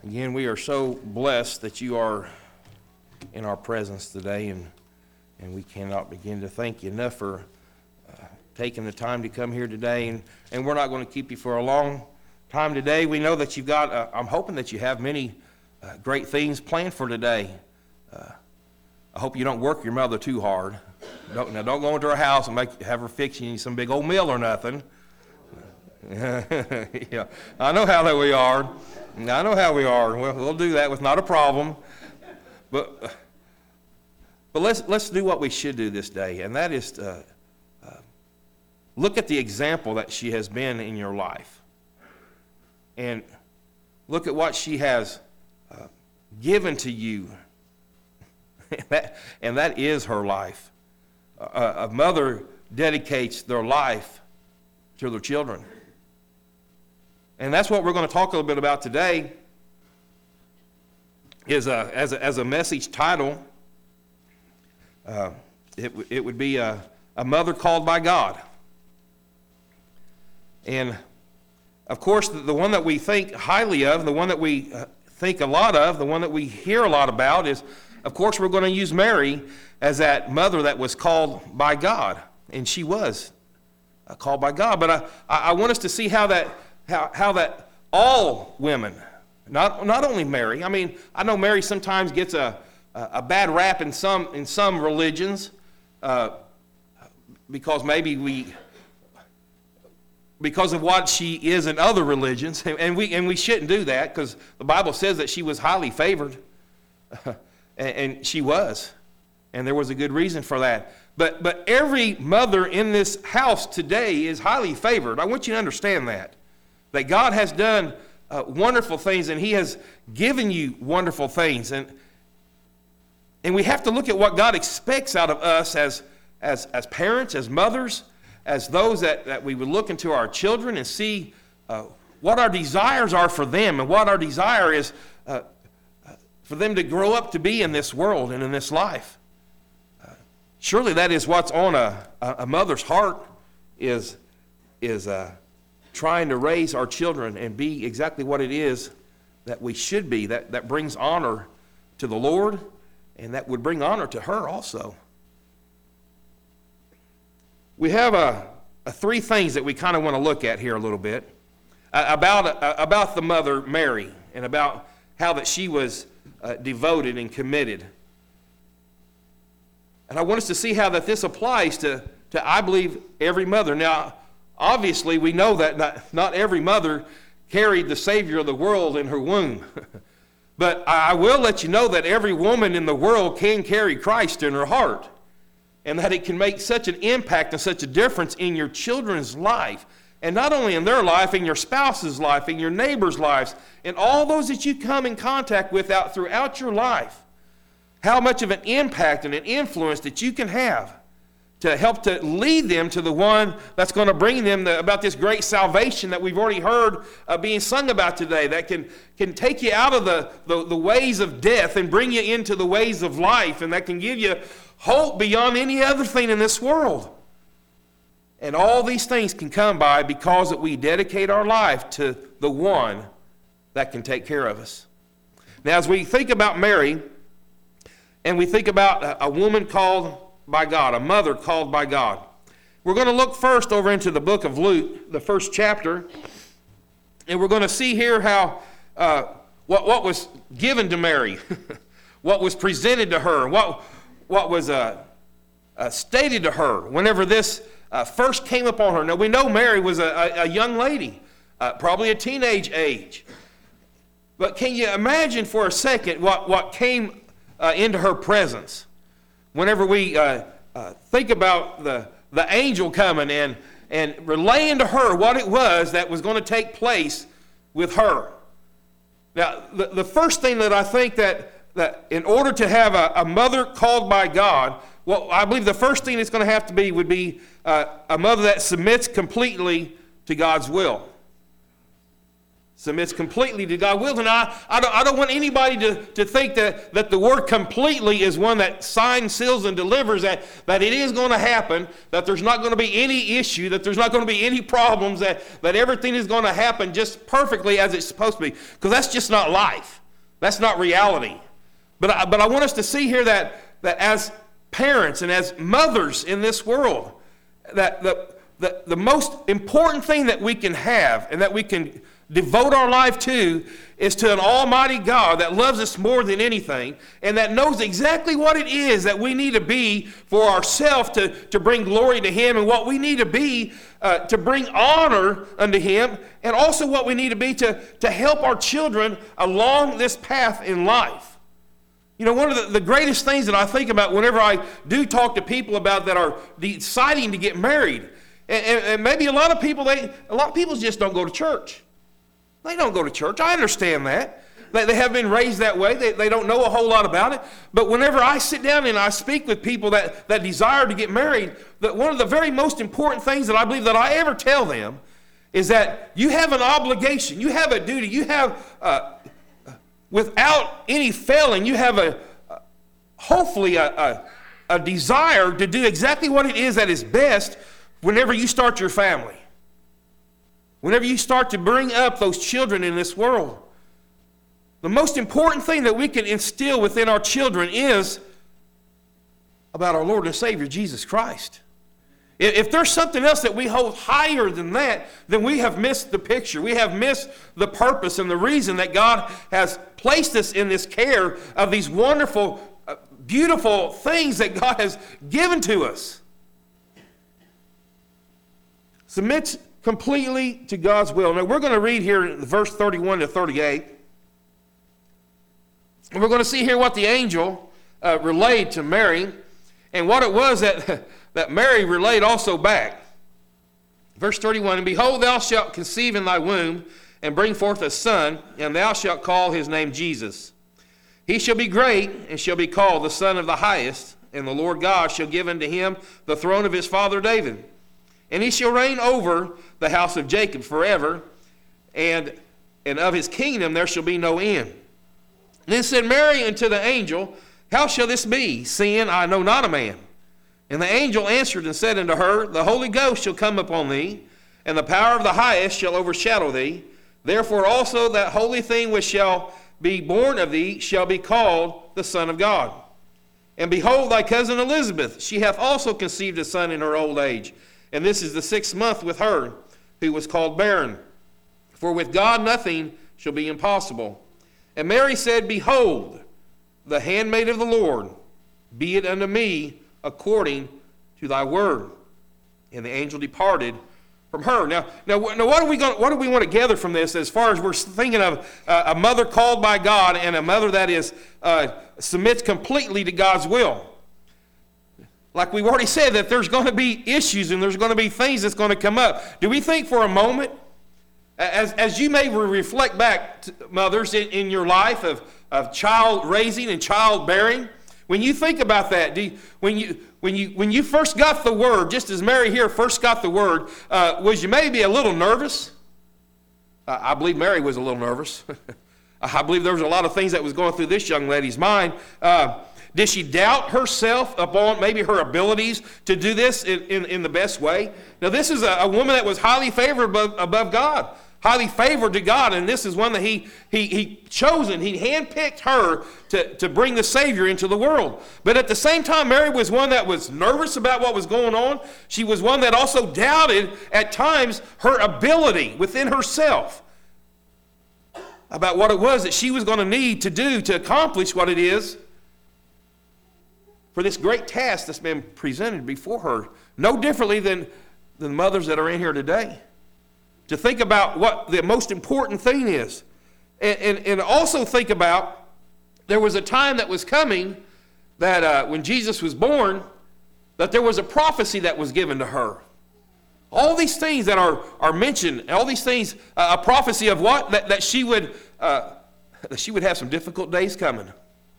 Again, we are so blessed that you are in our presence today, and we cannot begin to thank you enough for taking the time to come here today. And we're not going to keep you for a long time today. We know that you've got, I'm hoping that you have many great things planned for today. I hope you don't work your mother too hard. Don't go into her house and have her fix you some big old meal or nothing. Yeah, I know how that we are. I know how we are. We'll do that. It's not a problem. But let's do what we should do this day, and that is look at the example that she has been in your life, and look at what she has given to you, and that is her life. A mother dedicates their life to their children. And that's what we're going to talk a little bit about today, is as a message title, it would be a mother called by God. And, of course, the one that we think highly of, the one that we think a lot of, the one that we hear a lot about is, of course, we're going to use Mary as that mother that was called by God. And she was called by God. But I want us to see how that all women, not only Mary. I mean, I know Mary sometimes gets a bad rap in some religions because because of what she is in other religions, and we shouldn't do that, because the Bible says that she was highly favored, and she was, and there was a good reason for that. But every mother in this house today is highly favored. I want you to understand that God has done wonderful things, and He has given you wonderful things, and we have to look at what God expects out of us as parents, as mothers, as those that we would look into our children and see what our desires are for them, and what our desire is for them to grow up to be in this world and in this life. Surely that is what's on a mother's heart, is trying to raise our children and be exactly what it is that we should be, that brings honor to the Lord, and that would bring honor to her also. We have three things that we kind of want to look at here a little bit about the mother Mary, and about how that she was devoted and committed. And I want us to see how that this applies to I believe, every mother. Now, obviously, we know that not every mother carried the Savior of the world in her womb. But I will let you know that every woman in the world can carry Christ in her heart, and that it can make such an impact and such a difference in your children's life. And not only in their life, in your spouse's life, in your neighbor's lives, and all those that you come in contact with throughout your life. How much of an impact and an influence that you can have to help to lead them to the one that's going to bring them about this great salvation that we've already heard being sung about today, that can take you out of the ways of death and bring you into the ways of life, and that can give you hope beyond any other thing in this world. And all these things can come by because that we dedicate our life to the one that can take care of us. Now, as we think about Mary, and we think about a woman called by God, a mother called by God, we're going to look first over into the book of Luke, the first chapter, and we're going to see here how what was given to Mary, what was presented to her, what was stated to her whenever this first came upon her. Now, we know Mary was a young lady, probably a teenage age. But can you imagine for a second what came into her presence whenever we think about the angel coming and relaying to her what it was that was going to take place with her? Now, the first thing that I think that in order to have a mother called by God, well, I believe the first thing it's going to have to be would be a mother that submits completely to God's will. Submits completely to God's will. And I don't want anybody to think that the word completely is one that signs, seals, and delivers, that it is going to happen, that there's not going to be any issue, that there's not going to be any problems, that everything is going to happen just perfectly as it's supposed to be. Because that's just not life. That's not reality. But I want us to see here that as parents and as mothers in this world, that the most important thing that we can have and that we can devote our life to is to an almighty God that loves us more than anything and that knows exactly what it is that we need to be for ourselves to bring glory to Him, and what we need to be to bring honor unto Him, and also what we need to be to help our children along this path in life. You know, one of the greatest things that I think about whenever I do talk to people about that are deciding to get married, and maybe a lot of people just don't go to church. They don't go to church. I understand that. They have been raised that way. They don't know a whole lot about it. But whenever I sit down and I speak with people that desire to get married, that one of the very most important things that I believe that I ever tell them is that you have an obligation. You have a duty. You have, without any failing, you have hopefully a desire to do exactly what it is that is best whenever you start your family. Whenever you start to bring up those children in this world, the most important thing that we can instill within our children is about our Lord and Savior, Jesus Christ. If there's something else that we hold higher than that, then we have missed the picture. We have missed the purpose and the reason that God has placed us in this care of these wonderful, beautiful things that God has given to us. Submit completely to God's will. Now we're going to read here in verse 31 to 38. And we're going to see here what the angel relayed to Mary, and what it was that Mary relayed also back. Verse 31, and behold, thou shalt conceive in thy womb, and bring forth a son, and thou shalt call his name Jesus. He shall be great, and shall be called the Son of the Highest, and the Lord God shall give unto him the throne of his father David. And he shall reign over the house of Jacob forever, and of his kingdom there shall be no end. Then said Mary unto the angel, how shall this be, seeing I know not a man? And the angel answered and said unto her, the Holy Ghost shall come upon thee, and the power of the highest shall overshadow thee. Therefore also that holy thing which shall be born of thee shall be called the Son of God. And behold, thy cousin Elizabeth, she hath also conceived a son in her old age. And this is the 6th month with her, who was called barren. For with God nothing shall be impossible. And Mary said, behold, the handmaid of the Lord, be it unto me according to thy word. And the angel departed from her. Now what do we want to gather from this as far as we're thinking of a mother called by God and a mother that is submits completely to God's will? Like we've already said, that there's going to be issues and there's going to be things that's going to come up. Do we think for a moment, as you may reflect back, mothers, in your life of child raising and child bearing, when you think about that, when you first got the word, just as Mary here first got the word, was you maybe a little nervous? I believe Mary was a little nervous. I believe there was a lot of things that was going through this young lady's mind. Did she doubt herself upon maybe her abilities to do this in the best way? Now, this is a woman that was highly favored above God, highly favored to God, and this is one that he chosen. He handpicked her to bring the Savior into the world. But at the same time, Mary was one that was nervous about what was going on. She was one that also doubted at times her ability within herself about what it was that she was going to need to do to accomplish what it is for this great task that's been presented before her, no differently than the mothers that are in here today. To think about what the most important thing is. And also think about, there was a time that was coming that when Jesus was born, that there was a prophecy that was given to her. All these things that are mentioned, all these things, a prophecy of what? That she would have some difficult days coming.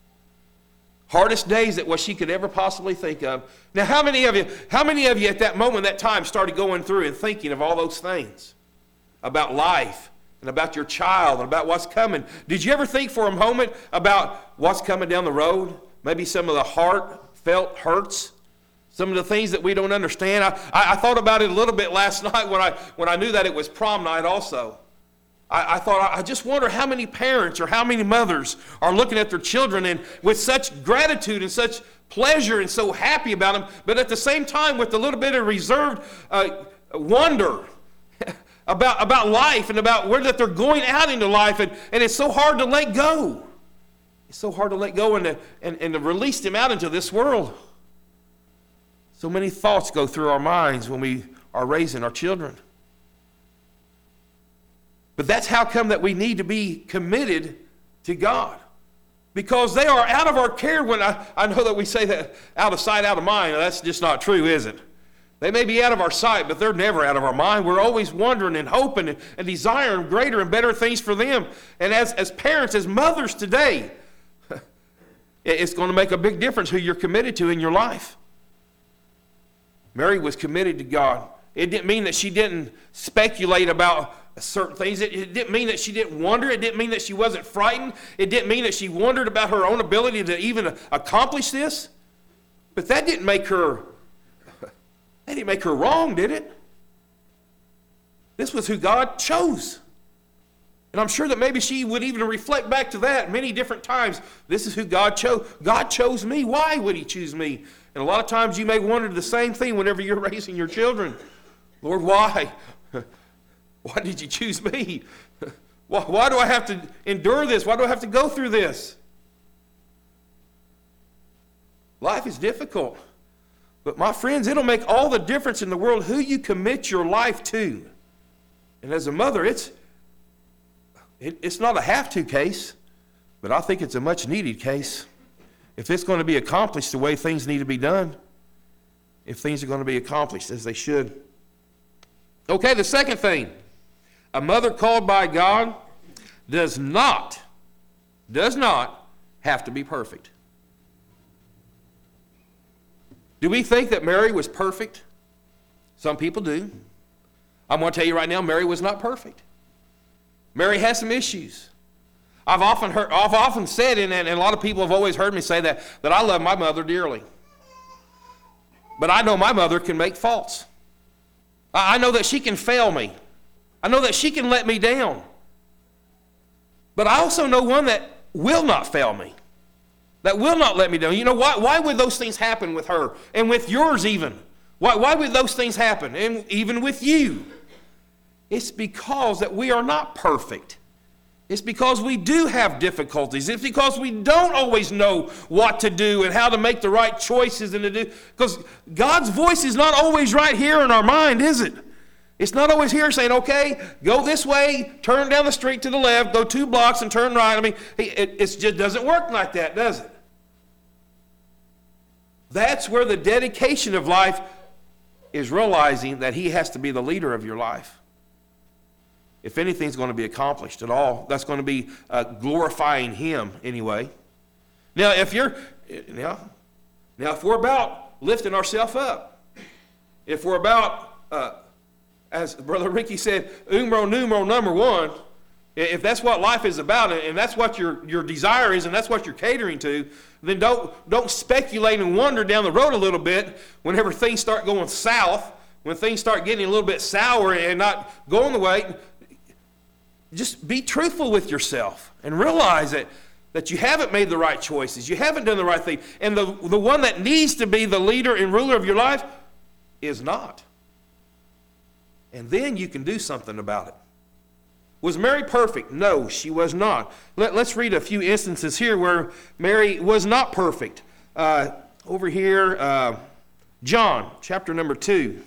Hardest days that what she could ever possibly think of. Now, how many of you at that moment, that time, started going through and thinking of all those things about life, and about your child and about what's coming. Did you ever think for a moment about what's coming down the road? Maybe some of the heartfelt hurts, some of the things that we don't understand. I thought about it a little bit last night when I knew that it was prom night also. I thought, I just wonder how many parents or how many mothers are looking at their children and with such gratitude and such pleasure and so happy about them, but at the same time with a little bit of reserved wonder about life and about where that they're going out into life, and it's so hard to let go. It's so hard to let go and to release them out into this world. So many thoughts go through our minds when we are raising our children. But that's how come that we need to be committed to God. Because they are out of our care when I know that we say that out of sight, out of mind. That's just not true, is it? They may be out of our sight, but they're never out of our mind. We're always wondering and hoping and desiring greater and better things for them. And as parents, as mothers today, it's going to make a big difference who you're committed to in your life. Mary was committed to God. It didn't mean that she didn't speculate about certain things. It didn't mean that she didn't wonder. It didn't mean that she wasn't frightened. It didn't mean that she wondered about her own ability to even accomplish this. But that didn't make her wrong, did it? This was who God chose. And I'm sure that maybe she would even reflect back to that many different times. This is who God chose. God chose me. Why would he choose me? And a lot of times you may wonder the same thing whenever you're raising your children. Lord, why? Why did you choose me? Why do I have to endure this? Why do I have to go through this? Life is difficult. But my friends, it'll make all the difference in the world who you commit your life to. And as a mother, it's not a have-to case, but I think it's a much-needed case. If it's going to be accomplished the way things need to be done, if things are going to be accomplished as they should. Okay, the second thing. A mother called by God does not have to be perfect. Do we think that Mary was perfect? Some people do. I'm going to tell you right now, Mary was not perfect. Mary has some issues. I've often said, and a lot of people have always heard me say that I love my mother dearly. But I know my mother can make faults. I know that she can fail me. I know that she can let me down. But I also know one that will not fail me, that will not let me down. You know, why would those things happen with her and with yours even? Why would those things happen, and even with you? It's because that we are not perfect. It's because we do have difficulties. It's because we don't always know what to do and how to make the right choices and to do. Because God's voice is not always right here in our mind, is it? It's not always here saying, okay, go this way, turn down the street to the left, go 2 blocks and turn right. I mean, it just doesn't work like that, does it? That's where the dedication of life is, realizing that he has to be the leader of your life. If anything's going to be accomplished at all, that's going to be glorifying him anyway. Now, if we're about lifting ourselves up, if we're about, as Brother Ricky said, numero number one, if that's what life is about, and that's what your desire is, and that's what you're catering to, then don't speculate and wander down the road a little bit whenever things start going south, when things start getting a little bit sour and not going the way. Just be truthful with yourself and realize that you haven't made the right choices. You haven't done the right thing. And the one that needs to be the leader and ruler of your life is not. And then you can do something about it. Was Mary perfect? No, she was not. Let's read a few instances here where Mary was not perfect. Over here, John, chapter number 2.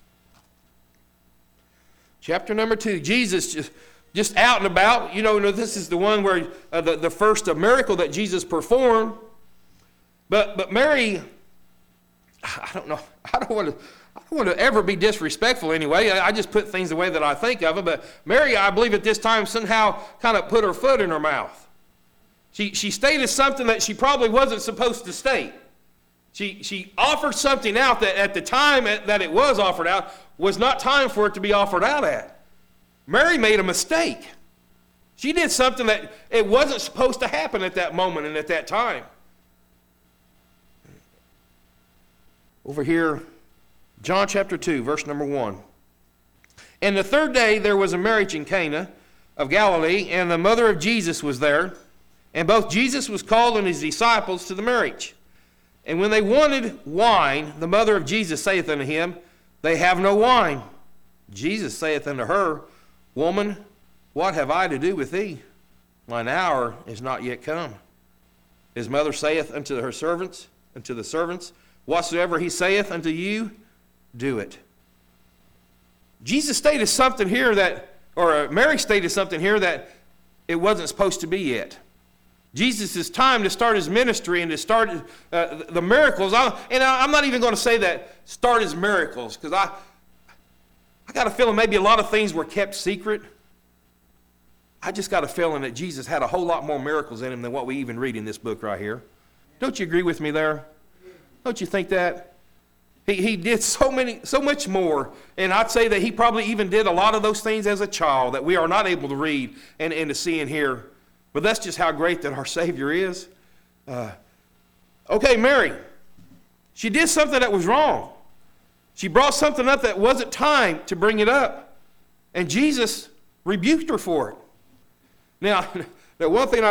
Chapter number 2, Jesus just out and about. You know, this is the one where the first miracle that Jesus performed. But Mary, I don't know. I don't want to ever be disrespectful anyway. I just put things the way that I think of it. But Mary, I believe at this time somehow kind of put her foot in her mouth. She stated something that she probably wasn't supposed to state. She offered something out that at the time that it was offered out was not time for it to be offered out at. Mary made a mistake. She did something that it wasn't supposed to happen at that moment and at that time. Over here, John chapter 2, verse number 1. And the third day there was a marriage in Cana of Galilee, and the mother of Jesus was there. And both Jesus was called and his disciples to the marriage. And when they wanted wine, the mother of Jesus saith unto him, They have no wine. Jesus saith unto her, Woman, what have I to do with thee? Mine hour is not yet come. His mother saith unto the servants, Whatsoever he saith unto you, do it. Jesus stated something here Mary stated something here that it wasn't supposed to be yet. Jesus' time to start his ministry and to start the miracles. I'm not even going to say that start his miracles, because I got a feeling maybe a lot of things were kept secret. I just got a feeling that Jesus had a whole lot more miracles in him than what we even read in this book right here. Don't you agree with me there? Don't you think that? He did so much more, and I'd say that he probably even did a lot of those things as a child that we are not able to read and to see and hear. But that's just how great that our Savior is. Okay, Mary, she did something that was wrong. She brought something up that wasn't time to bring it up, and Jesus rebuked her for it. Now one thing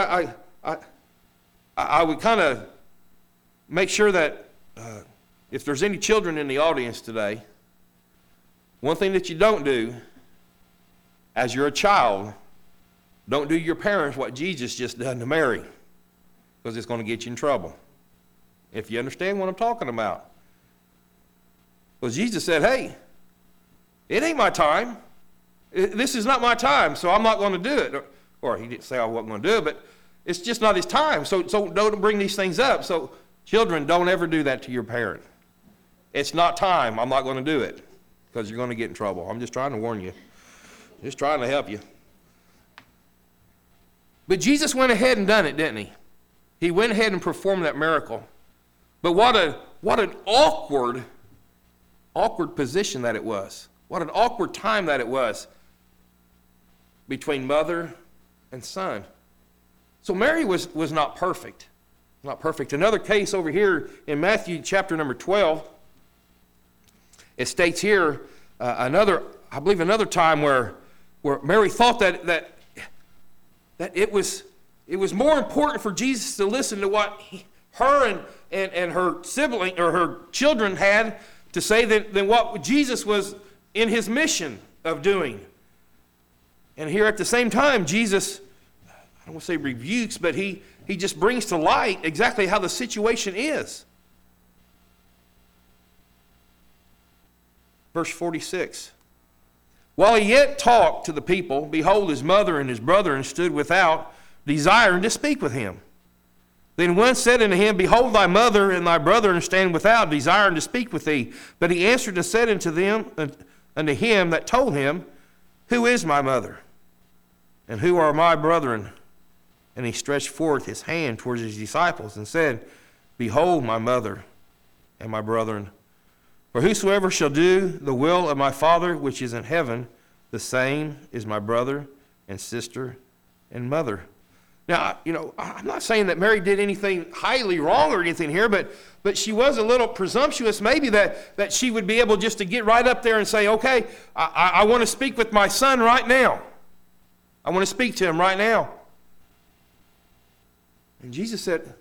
I would kind of make sure that if there's any children in the audience today, one thing that you don't do as you're a child, don't do your parents what Jesus just done to Mary, because it's going to get you in trouble. If you understand what I'm talking about. Well, Jesus said, hey, it ain't my time. This is not my time, so I'm not going to do it. Or he didn't say I wasn't going to do it, but it's just not his time, so don't bring these things up. So children, don't ever do that to your parent. It's not time. I'm not going to do it, because you're going to get in trouble. I'm just trying to warn you. Just trying to help you. But Jesus went ahead and done it, didn't he? He went ahead and performed that miracle. But what an awkward position that it was. What an awkward time that it was between mother and son. So Mary was not perfect. Not perfect. Another case over here in Matthew chapter number 12, it states here another time where Mary thought that it was more important for Jesus to listen to what her and her sibling or her children had to say than what Jesus was in his mission of doing. And here at the same time, Jesus, I don't want to say rebukes, but he just brings to light exactly how the situation is. Verse 46. While he yet talked to the people, behold, his mother and his brethren stood without, desiring to speak with him. Then one said unto him, Behold, thy mother and thy brethren stand without, desiring to speak with thee. But he answered and said unto him that told him, Who is my mother? And who are my brethren? And he stretched forth his hand towards his disciples and said, Behold my mother and my brethren. For whosoever shall do the will of my Father which is in heaven, the same is my brother and sister and mother. Now, I'm not saying that Mary did anything highly wrong or anything here, but she was a little presumptuous maybe that she would be able just to get right up there and say, okay, I want to speak with my son right now. I want to speak to him right now. And Jesus said,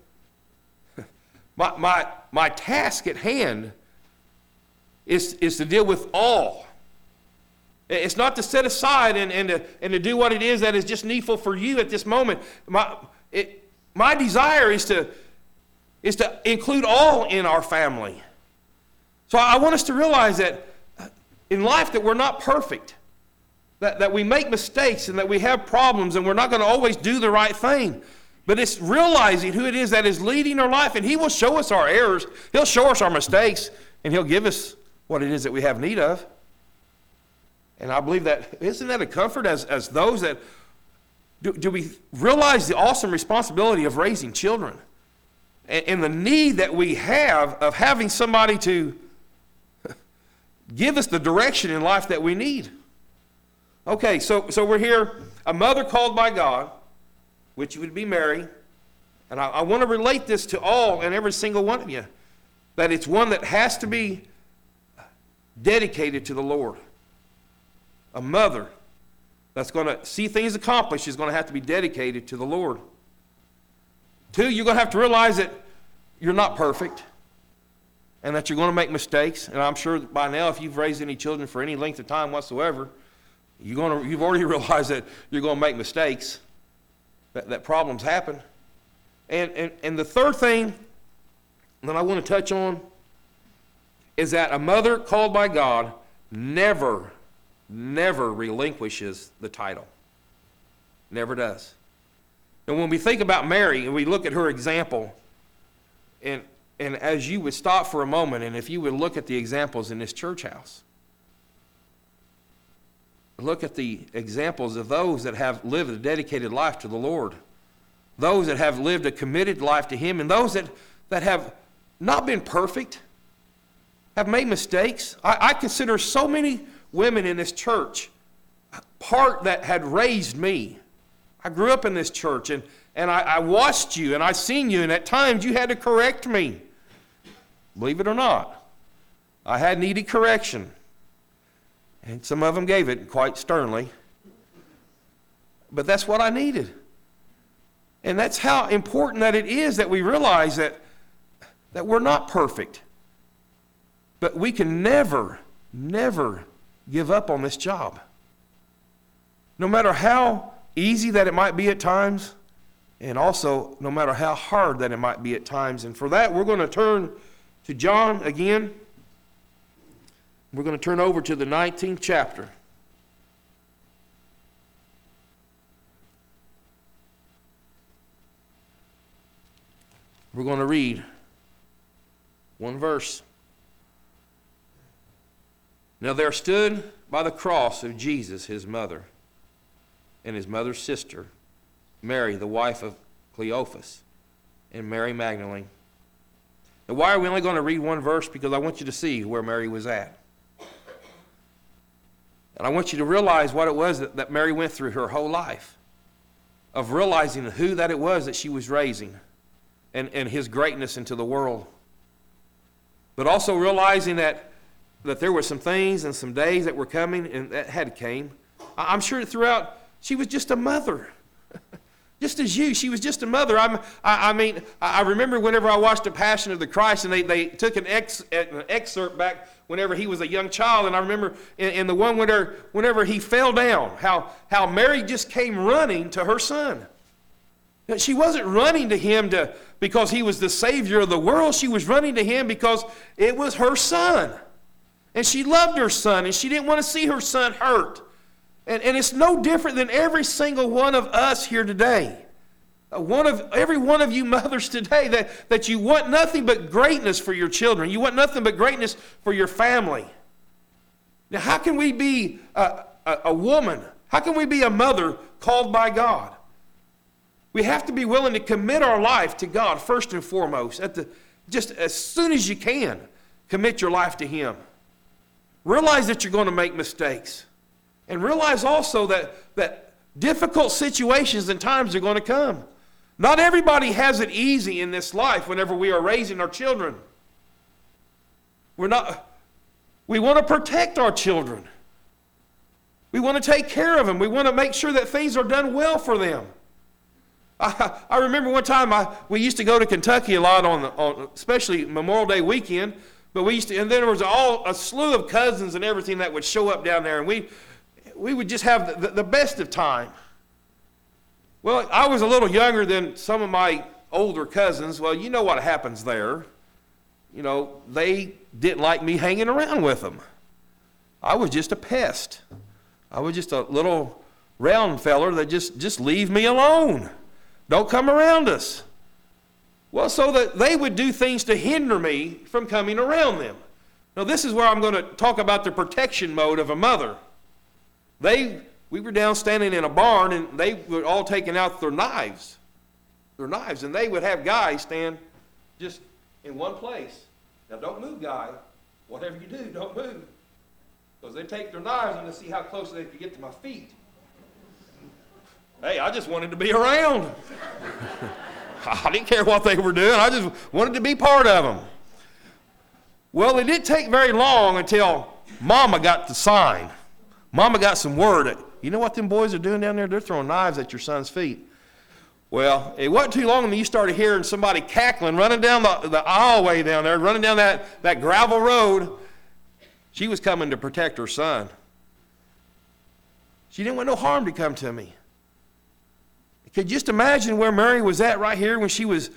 my task at hand is to deal with all. It's not to set aside and to do what it is that is just needful for you at this moment. My desire is to include all in our family. So I want us to realize that in life that we're not perfect, that we make mistakes and that we have problems and we're not going to always do the right thing. But it's realizing who it is that is leading our life, and he will show us our errors. He'll show us our mistakes, and he'll give us what it is that we have need of. And I believe that, isn't that a comfort as those that, do we realize the awesome responsibility of raising children and the need that we have of having somebody to give us the direction in life that we need? Okay, so we're here, a mother called by God, which would be Mary. And I want to relate this to all and every single one of you, that it's one that has to be dedicated to the Lord. A mother that's going to see things accomplished is going to have to be dedicated to the Lord. 2, you're going to have to realize that you're not perfect and that you're going to make mistakes. And I'm sure by now, if you've raised any children for any length of time whatsoever, you've already realized that you're going to make mistakes, that problems happen. And the third thing that I want to touch on is that a mother called by God never relinquishes the title. Never does. And when we think about Mary and we look at her example, and as you would stop for a moment, and if you would look at the examples in this church house, look at the examples of those that have lived a dedicated life to the Lord, those that have lived a committed life to Him, and those that have not been perfect, have made mistakes. I consider so many women in this church part that had raised me. I grew up in this church, and I watched you, and I seen you, and at times you had to correct me. Believe it or not, I had needed correction. And some of them gave it quite sternly. But that's what I needed. And that's how important that it is that we realize that we're not perfect. But we can never give up on this job. No matter how easy that it might be at times, and also no matter how hard that it might be at times. And for that, we're going to turn to John again. We're going to turn over to the 19th chapter. We're going to read one verse. Now there stood by the cross of Jesus his mother, and his mother's sister, Mary, the wife of Cleophas, and Mary Magdalene. Now why are we only going to read one verse? Because I want you to see where Mary was at. And I want you to realize what it was that Mary went through her whole life, of realizing who that it was that she was raising, and his greatness into the world. But also realizing that there were some things and some days that were coming and that had came. I'm sure throughout, she was just a mother. Just as you, she was just a mother. I remember whenever I watched The Passion of the Christ, and they took an excerpt back whenever he was a young child, and I remember in the one whenever he fell down, how Mary just came running to her son. She wasn't running to him because he was the Savior of the world. She was running to him because it was her son. And she loved her son, and she didn't want to see her son hurt. And it's no different than every single one of us here today. Every one of you mothers today, that you want nothing but greatness for your children. You want nothing but greatness for your family. Now, how can we be a woman? How can we be a mother called by God? We have to be willing to commit our life to God first and foremost. Just as soon as you can, commit your life to Him. Realize that you're going to make mistakes. And realize also that difficult situations and times are going to come. Not everybody has it easy in this life whenever we are raising our children. We want to protect our children. We want to take care of them. We want to make sure that things are done well for them. I remember one time we used to go to Kentucky a lot on especially Memorial Day weekend, but and then there was a slew of cousins and everything that would show up down there, and we would just have the best of time. Well, I was a little younger than some of my older cousins. Well, you know what happens there. You know, they didn't like me hanging around with them. I was just a pest. I was just a little round feller that just leave me alone. Don't come around us. Well, so that they would do things to hinder me from coming around them. Now, this is where I'm going to talk about the protection mode of a mother. We were down standing in a barn, and they were all taking out their knives, and they would have guys stand just in one place. Now, don't move, guy. Whatever you do, don't move. Because they take their knives and they see how close they can get to my feet. Hey, I just wanted to be around. I didn't care what they were doing. I just wanted to be part of them. Well, it didn't take very long until Mama got the sign. Mama got some word. You know what them boys are doing down there? They're throwing knives at your son's feet. Well, it wasn't too long when you started hearing somebody cackling, running down the aisleway down there, running down that gravel road. She was coming to protect her son. She didn't want no harm to come to me. Could you just imagine where Mary was at right here when she was,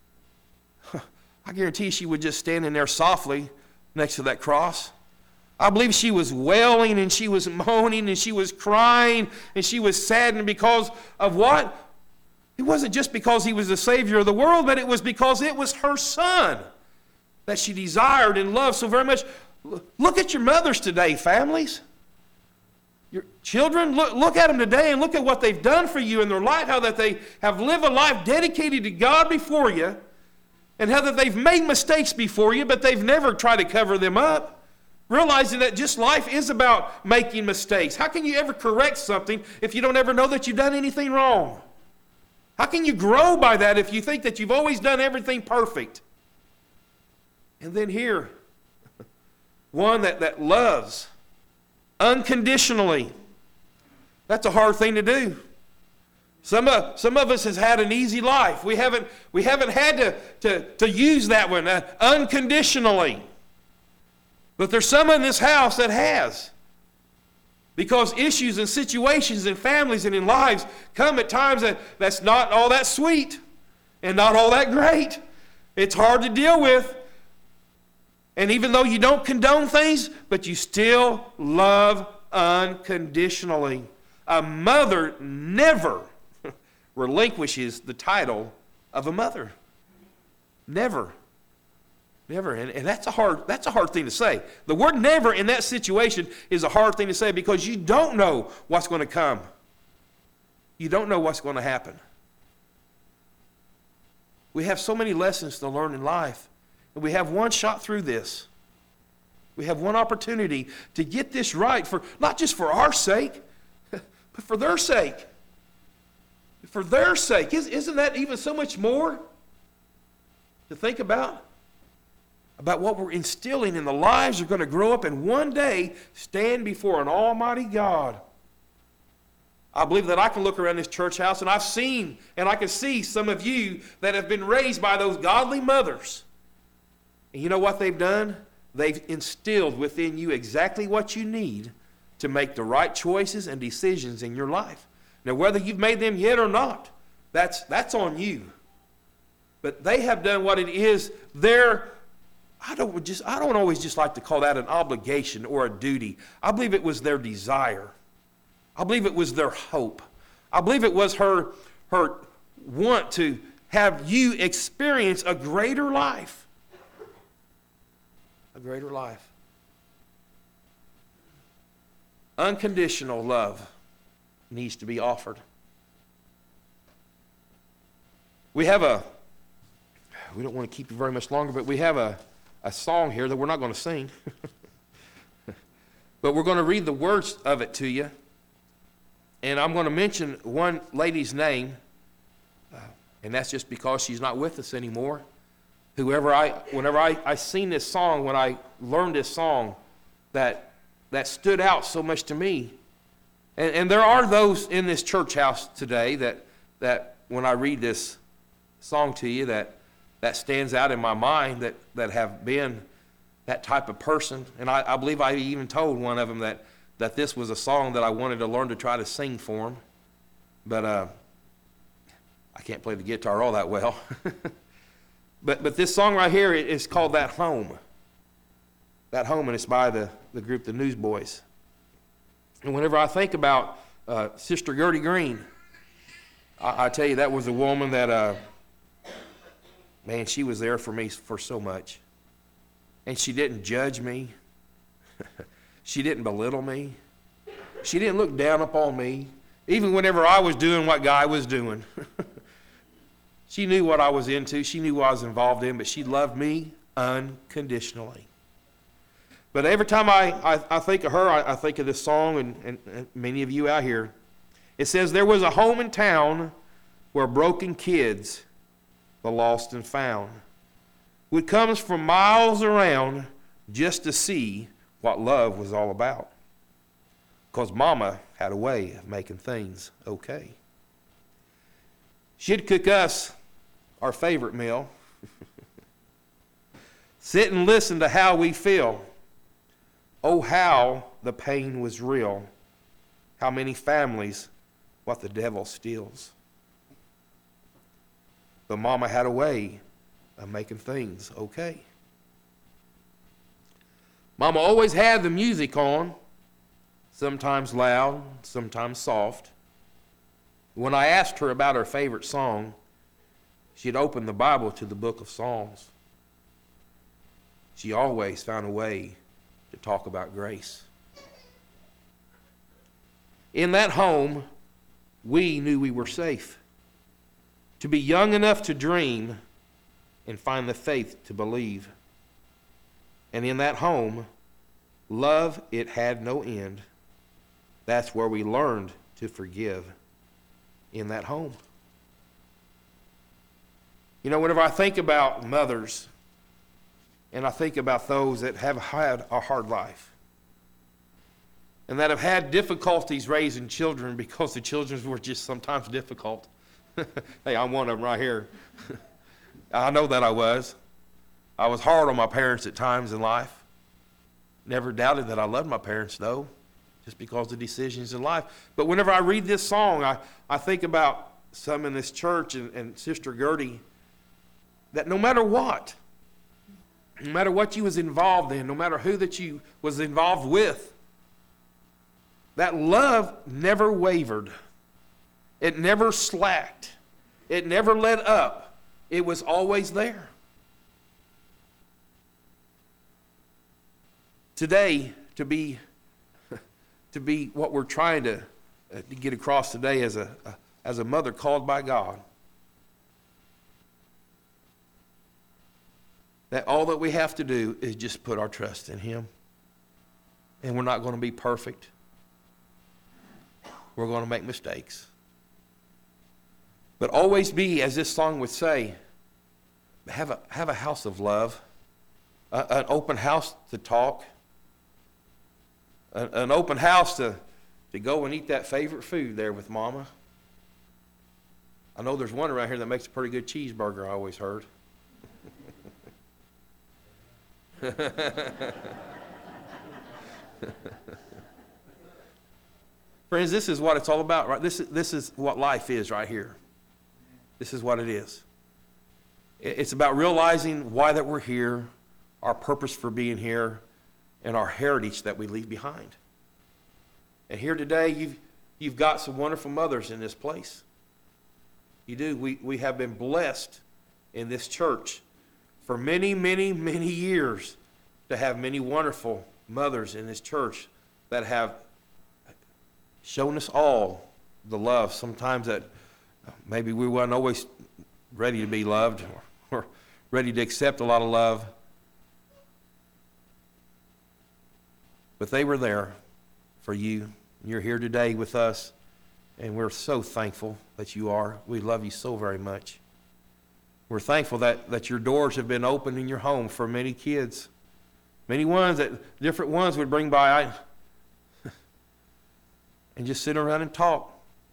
I guarantee she was just standing there softly next to that cross. I believe she was wailing and she was moaning and she was crying and she was saddened because of what? It wasn't just because he was the Savior of the world, but it was because it was her son that she desired and loved so very much. Look at your mothers today, families. Your children, look at them today and look at what they've done for you in their life, how that they have lived a life dedicated to God before you, and how that they've made mistakes before you, but they've never tried to cover them up, realizing that just life is about making mistakes. How can you ever correct something if you don't ever know that you've done anything wrong? How can you grow by that if you think that you've always done everything perfect? And then here, one that loves unconditionally. That's a hard thing to do. Some of us has had an easy life. We haven't had to use that one unconditionally. But there's some in this house that has. Because issues and situations in families and in lives come at times that's not all that sweet and not all that great. It's hard to deal with. And even though you don't condone things, but you still love unconditionally. A mother never relinquishes the title of a mother. Never. Never. And that's a hard thing to say. The word never in that situation is a hard thing to say because you don't know what's going to come. You don't know what's going to happen. We have so many lessons to learn in life. And we have one shot through this. We have one opportunity to get this right, for not just for our sake, but for their sake. For their sake. Isn't that even so much more to think about? About what we're instilling in the lives are going to grow up and one day stand before an almighty God. I believe that I can look around this church house and I've seen and I can see some of you that have been raised by those godly mothers. And you know what they've done? They've instilled within you exactly what you need to make the right choices and decisions in your life. Now, whether you've made them yet or not, that's on you. But they have done what it is I don't always just like to call that an obligation or a duty. I believe it was their desire. I believe it was their hope. I believe it was her want to have you experience a greater life. A greater life. Unconditional love needs to be offered. We don't want to keep you very much longer, but we have a song here that we're not going to sing. But we're going to read the words of it to you. And I'm going to mention one lady's name, and that's just because she's not with us anymore. Whenever I seen this song, when I learned this song, that stood out so much to me. And there are those in this church house today that when I read this song to you, that stands out in my mind, that have been that type of person. And I believe I even told one of them that this was a song that I wanted to learn to try to sing for him. But I can't play the guitar all that well. But this song right here is called That Home. That Home, and it's by the group The Newsboys. And whenever I think about Sister Gertie Green, I tell you, that was a woman that, man, she was there for me for so much. And she didn't judge me. She didn't belittle me. She didn't look down upon me, even whenever I was doing what Guy was doing. She knew what I was into. She knew what I was involved in, but she loved me unconditionally. But every time I think of her, I think of this song, and many of you out here. It says, there was a home in town where broken kids, the lost and found, would come from miles around just to see what love was all about. Because Mama had a way of making things okay. She'd cook us our favorite meal. Sit and listen to how we feel. Oh, how the pain was real. How many families, what the devil steals. But Mama had a way of making things okay. Mama always had the music on, sometimes loud, sometimes soft. When I asked her about her favorite song, she'd open the Bible to the book of Psalms. She always found a way to talk about grace. In that home, we knew we were safe. To be young enough to dream and find the faith to believe. And in that home, love, it had no end. That's where we learned to forgive. In that home. You know, whenever I think about mothers, and I think about those that have had a hard life, and that have had difficulties raising children because the children were just sometimes difficult. Hey, I'm one of them right here. I know that I was. I was hard on my parents at times in life. Never doubted that I loved my parents, though, just because of decisions in life. But whenever I read this song, I think about some in this church and Sister Gertie, that no matter what you was involved in, no matter who that you was involved with, that love never wavered. It never slacked. It never let up. It was always there. Today, to be what we're trying to get across today as a mother called by God, that all that we have to do is just put our trust in Him. And we're not going to be perfect. We're going to make mistakes. But always be, as this song would say, have a house of love, an open house to talk, an open house to go and eat that favorite food there with Mama. I know there's one around here that makes a pretty good cheeseburger, I always heard. Friends, this is what it's all about, right? This is what life is right here. This is what it is. It's about realizing why that we're here, our purpose for being here, and our heritage that we leave behind. And here today, you've got some wonderful mothers in this place. You do. We have been blessed in this church for many, many, many years to have many wonderful mothers in this church that have shown us all the love. Sometimes that maybe we weren't always ready to be loved or ready to accept a lot of love. But they were there for you. You're here today with us, and we're so thankful that you are. We love you so very much. We're thankful that your doors have been opened in your home for many kids. Many ones that different ones would bring by and just sit around and talk.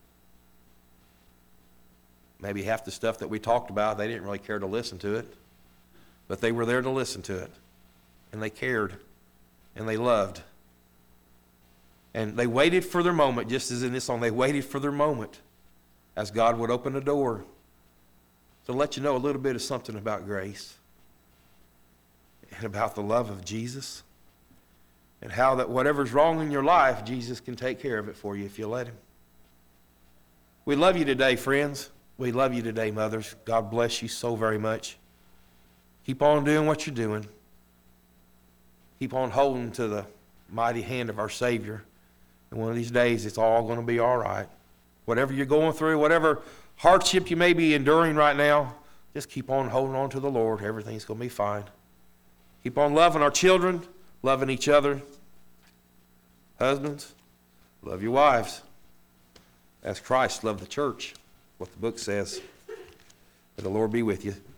Maybe half the stuff that we talked about, they didn't really care to listen to it. But they were there to listen to it. And they cared. And they loved. And they waited for their moment, just as in this song, they waited for their moment as God would open a door to let you know a little bit of something about grace and about the love of Jesus and how that whatever's wrong in your life, Jesus can take care of it for you if you let Him. We love you today, friends. We love you today, mothers. God bless you so very much. Keep on doing what you're doing. Keep on holding to the mighty hand of our Savior. And one of these days, it's all going to be all right. Whatever you're going through, whatever hardship you may be enduring right now, just keep on holding on to the Lord. Everything's going to be fine. Keep on loving our children, loving each other. Husbands, love your wives as Christ loved the church, what the book says. May the Lord be with you.